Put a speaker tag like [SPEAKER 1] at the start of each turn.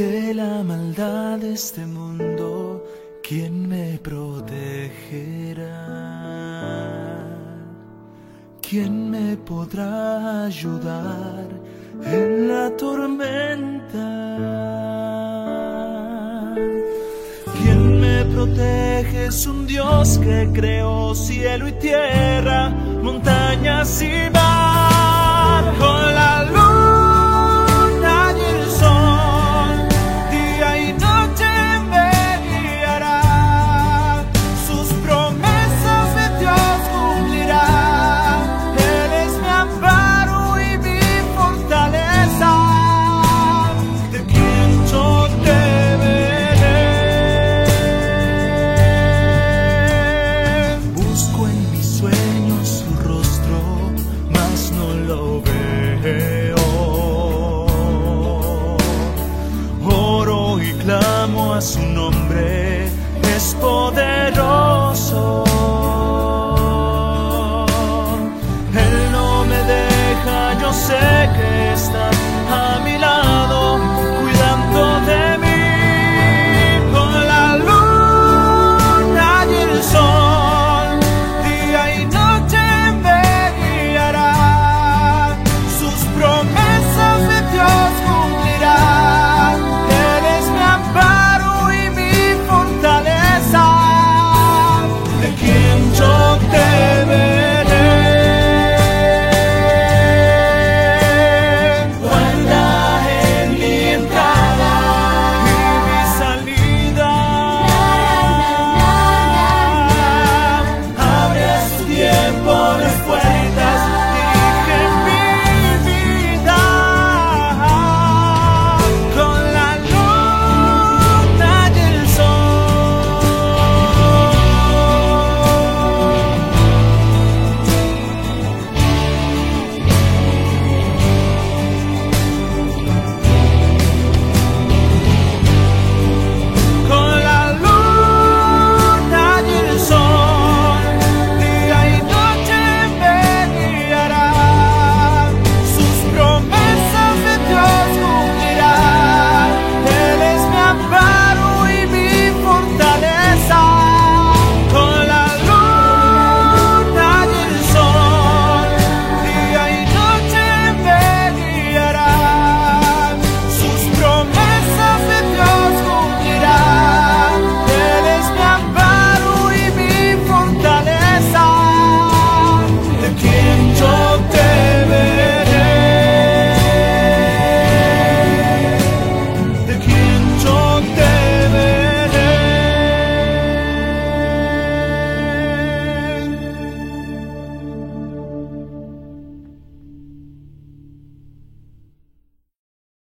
[SPEAKER 1] de la maldad de este mundo, ¿quién me protegerá? ¿Quién me podrá ayudar en la tormenta? ¿Quién me protege? Es un Dios que creó cielo y tierra, montañas y mar, con la luna y el sol, día y noche me guiará, sus promesas de Dios cumplirá. Él es mi amparo y mi fortaleza, de quien yo temeré. Busco en mis sueños su rostro, mas no lo veo. Oro y clamo a su